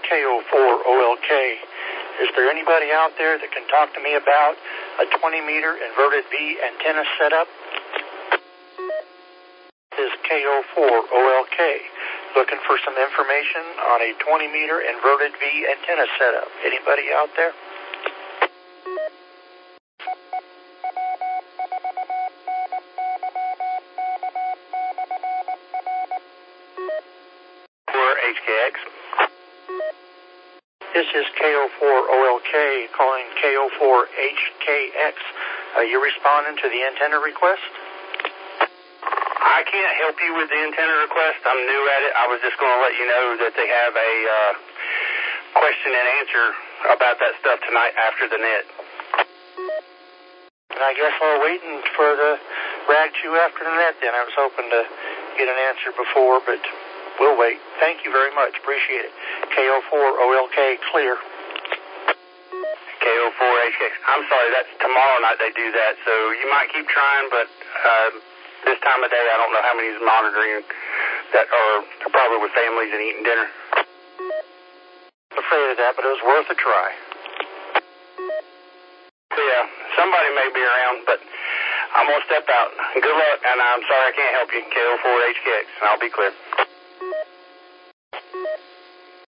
KO4OLK. Is there anybody out there that can talk to me about a 20-meter inverted V antenna setup? This is KO4OLK. Looking for some information on a 20-meter inverted V antenna setup. Anybody out there? HKX. This is KO4OLK calling KO4HKX. You responding to the antenna request? I can't help you with the antenna request. I'm new at it. I was just going to let you know that they have a question and answer about that stuff tonight after the net. And I guess we're waiting for the rag chew after the net then. I was hoping to get an answer before, but we'll wait. Thank you very much. Appreciate it. KO4OLK clear. KO4HKX. I'm sorry, that's tomorrow night they do that, so you might keep trying, but this time of day I don't know how many's monitoring that are probably with families and eating dinner. Afraid of that, but it was worth a try. Yeah, somebody may be around, but I'm going to step out. Good luck, and I'm sorry I can't help you. KO4HKX, and I'll be clear.